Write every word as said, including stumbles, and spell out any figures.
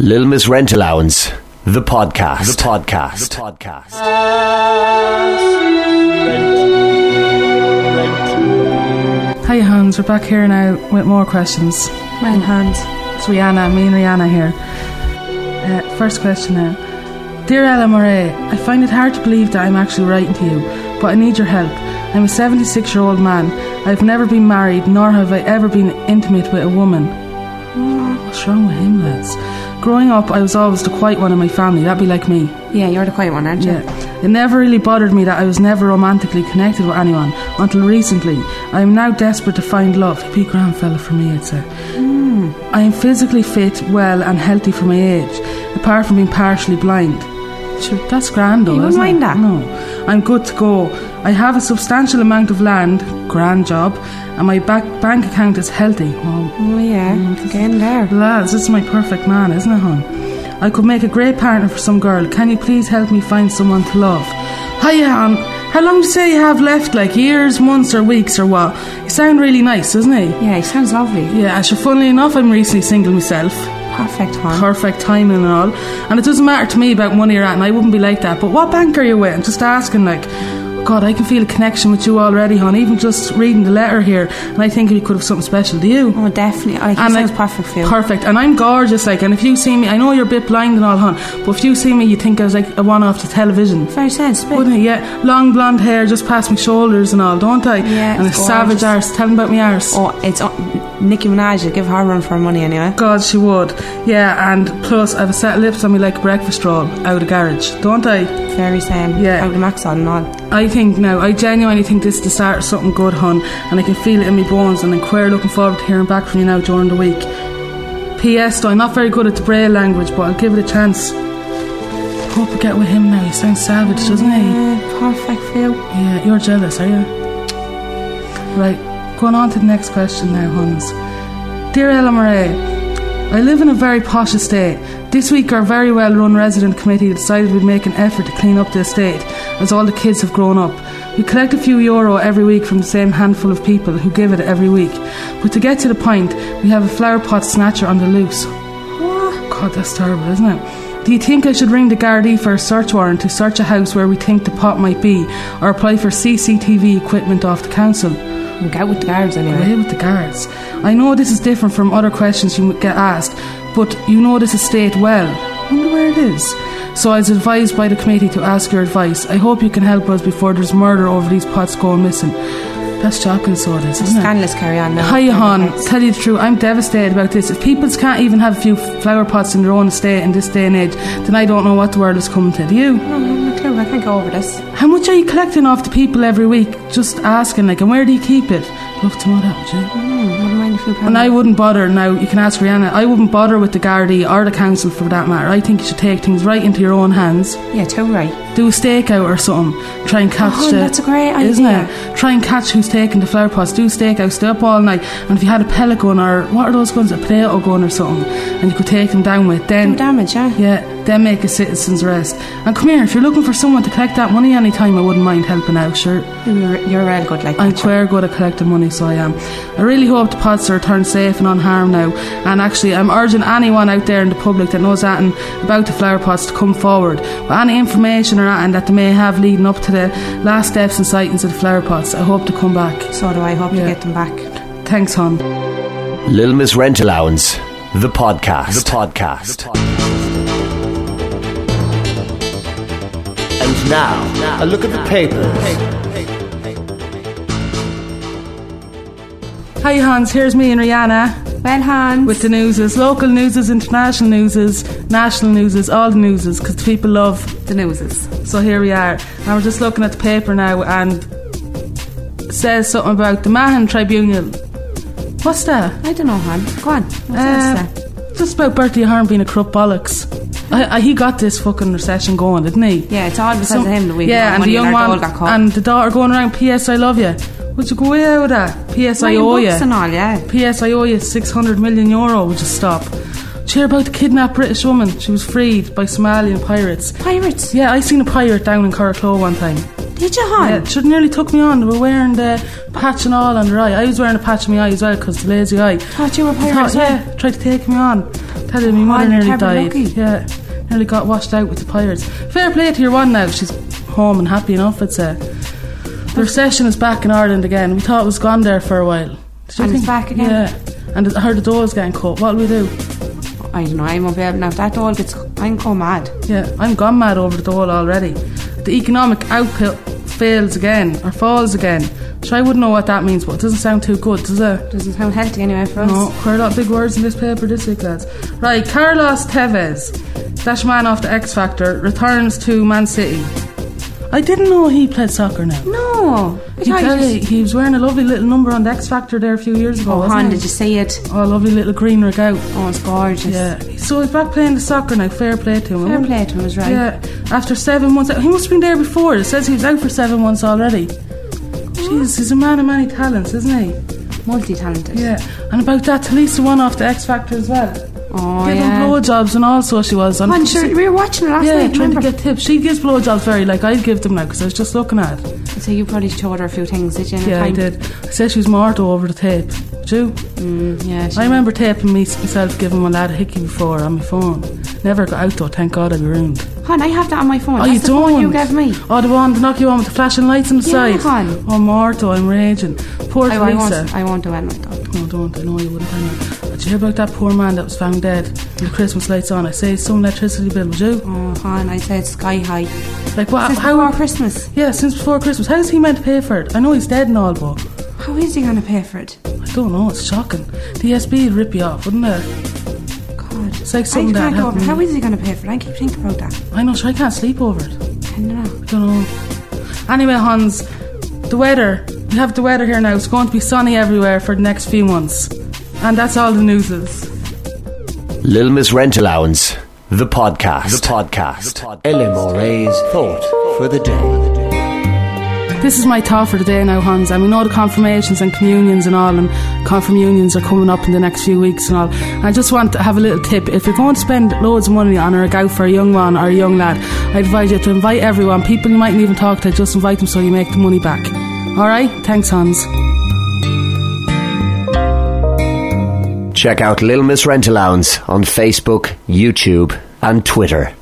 Little Miss Rent Allowance, the podcast. The podcast. The podcast. Hi Hans, we're back here now with more questions. Well, Hans. It's Rihanna, me and Rihanna here. Uh, first question now. Dear Ella Murray, I find it hard to believe that I'm actually writing to you, but I need your help. I'm a seventy-six year old man. I've never been married, nor have I ever been intimate with a woman. Oh, what's wrong with him, lads? Growing up, I was always the quiet one in my family. That'd be like me. Yeah, you're the quiet one, aren't you? Yeah. It never really bothered me that I was never romantically connected with anyone until recently. I am now desperate to find love. He'd be a grand fella for me, I'd say. Mm. I am physically fit, well and healthy for my age, apart from being partially blind. Sure, that's grand though, you wouldn't isn't mind it? that? No. I'm good to go. I have a substantial amount of land, grand job, and my back bank account is healthy. Oh, oh yeah, mm, getting there. Lads, this is my perfect man, isn't it, hon? I could make a great partner for some girl. Can you please help me find someone to love? Hiya, hon. How long do you say you have left? Like years, months or weeks or what? You sound really nice, doesn't he? Yeah, he sounds lovely. Yeah, and sure, funnily enough, I'm recently single myself. Perfect, hon. Perfect timing and all. And it doesn't matter to me about money or anything. I wouldn't be like that. But what bank are you with? I'm just asking, like... God, I can feel a connection with you already, hon. Even just reading the letter here, and I think we could have something special. Do you? Oh, definitely. I think and it sounds like, perfect for you. Perfect. And I'm gorgeous, like. And if you see me, I know you're a bit blind and all, hon, but if you see me, you think I was like a one off the television. Very sensible. Wouldn't it? Yeah. Long blonde hair just past my shoulders and all, don't I? Yeah. And a gorgeous. savage arse. Tell them about my arse. Oh, it's uh, Nicki Minaj. You'd give her a run for her money anyway. God, she would. Yeah. And plus, I have a set of lips on me like a breakfast roll out of the garage, don't I? Very same. Yeah. Out of the max on and all. I think now, I genuinely think this is the start of something good, hon, and I can feel it in my bones, and I'm queer looking forward to hearing back from you now during the week. P S though, I'm not very good at the Braille language, but I'll give it a chance. Hope we get with him now. He sounds savage, doesn't he? Yeah, perfect for you. Yeah, you're jealous, are you? Right, going on to the next question now, Huns. Dear Ella Murray, I live in a very posh estate. This week our very well run resident committee decided we'd make an effort to clean up the estate, as all the kids have grown up. We collect a few euro every week from the same handful of people who give it every week. But to get to the point, we have a flower pot snatcher on the loose. What? God, that's terrible, isn't it? Do you think I should ring the Gardaí for a search warrant to search a house where we think the pot might be, or apply for C C T V equipment off the council? We'll get with the guards anyway. Away with the guards. I know this is different from other questions you get asked, but you know this estate well. I wonder where it is. So I was advised by the committee to ask your advice. I hope you can help us before there's murder over these pots going missing. That's shocking, so it is, isn't it? Scandalous, carry on now. Hi, hon. Tell you the truth, I'm devastated about this. If people can't even have a few flower pots in their own estate in this day and age, then I don't know what the world is coming to. Do you? I don't have a clue. I can't go over this. How much are you collecting off the people every week? Just asking, like, and where do you keep it? Love to know that, would you? Mm, wouldn't mind if you can. And I wouldn't bother, now you can ask Rihanna, I wouldn't bother with the Gardaí or the council for that matter. I think you should take things right into your own hands. Yeah, too right. Do a stakeout or something. Try and catch oh, the, that's a great idea. Isn't it? Try and catch who's taking the flower pots. Do a stakeout, stay up all night, and if you had a pellet gun or what are those guns, a potato gun or something, and you could take them down with, then do damage, yeah. Yeah, then make a citizen's arrest. And come here, if you're looking for someone to collect that money any time, I wouldn't mind helping out, sure. You're, you're real good like that. I'm quite good at collecting money, so I am. I really hope the pots are returned safe and unharmed now, and actually I'm urging anyone out there in the public that knows anything about the flower pots to come forward with any information or anything that they may have leading up to the last steps and sightings of the flower pots. I hope to come back. So do I. Hope Yeah. you get them back. Thanks, hon. Little Miss Rent Allowance, the podcast. The podcast. The podcast. And now, a look at the papers. Hi, Hans. Here's me and Rihanna Well, Hans. with the newses. Local newses, international newses, national newses, all the newses, because the people love. the newses. So here we are. And we're just looking at the paper now, and it says something about the Mahon Tribunal. What's that? I don't know, Han. Go on. What's Uh, that? just about Bertie Ahern being a corrupt bollocks. I, I, he got this fucking recession going, didn't he? Yeah, it's all because Some- of him that we yeah, and the young man man got caught. and the daughter going around. P S I love you. Would you go away out with that? P S I owe you. and all, yeah. P S I owe you six hundred million euro. Would you stop? Did you hear about the kidnapped British woman? She was freed by Somalian pirates. Pirates. Yeah, I seen a pirate down in Coraclow one time. Did you, Han? Yeah, it should nearly took me on. They were wearing the patch and all on their eye. I was wearing a patch on my eye as well because the lazy eye. Thought you were a pirate Thought, as well. yeah, tried to take me on. Tell you, my mother Oh, nearly terrible died. lucky. Yeah, nearly got washed out with the pirates. Fair play to your one now. She's home and happy enough, I'd say. The recession is back in Ireland again. We thought it was gone there for a while. Did you And it's think- back again? Yeah. And I heard the dole's getting cut. What'll we do? I don't know, I won't be able. Now, if that dole gets. I'm go mad. Yeah, I'm gone mad over the dole already. The economic output fails again, or falls again. So I wouldn't know what that means, but it doesn't sound too good, does it? Doesn't sound healthy anyway for us. No, quite a lot of big words in this paper this week, lads. Right, Carlos Tevez, that man off the X Factor, returns to Man City. I didn't know he played soccer now. No. I He, thought tell you you, just- he was wearing a lovely little number on the X Factor there a few years ago, Oh, wasn't hon, he? did you see it? Oh, a lovely little green rig out. Oh, it's gorgeous. Yeah, so he's back playing the soccer now. Fair play to him. Fair play to him, is right. Yeah, after seven months, he must have been there before. It says he was out for seven months already. Jeez, he's a man of many talents, isn't he? Multi-talented. Yeah, and about that, Talisa won off the X Factor as well. Oh, Giving yeah. blowjobs and all, so she was. On Hon, sure, we were watching it last yeah, night, trying remember? to get tips. She gives blowjobs very like I'd give them now because I was just looking at it. So you probably showed her a few things, did you? in a Yeah, I time? did. I said she was Marto over the tape. Did you? Mm, yeah, she I remember taping me, myself giving one lad a hickey before on my phone. Never got out though, thank God I'd be ruined. Hon, I have that on my phone. Oh, That's you the don't? phone you gave me. Oh, the one, the knocky one with the flashing lights on the Yeah, side. hon. Oh, Marto, I'm raging. Poor I, I, Teresa. won't, I won't do anything like that. No, don't. I know you wouldn't. Anyway. Did you hear about that poor man that was found dead with the Christmas lights on? I say some electricity bill, would you? Oh, hon, I'd say it's sky high. Like what? Since how? before Christmas. Yeah, since before Christmas. How's he meant to pay for it? I know he's dead and all, but How is he going to pay for it? I don't know. It's shocking. The E S B would rip you off, wouldn't it? God. It's like something I can't that go over. happened. How is he going to pay for it? I keep thinking about that. I know, so I can't sleep over it. I don't know. I don't know. Anyway, Hans, the weather. We have the weather here now. It's going to be sunny everywhere for the next few months. And that's all the news is. Lil Miss Rent Allowance, the podcast. The podcast. L M R A's thought for the day. This is my thought for the day now, Hans. And we know the confirmations and communions and all, and confirmunions are coming up in the next few weeks and all. I just want to have a little tip. If you're going to spend loads of money on a gout for a young one or a young lad, I advise you to invite everyone. People you mightn't even talk to, just invite them so you make the money back. Alright? Thanks, Hans. Check out Lil Miss Rent Allowance on Facebook, YouTube, and Twitter.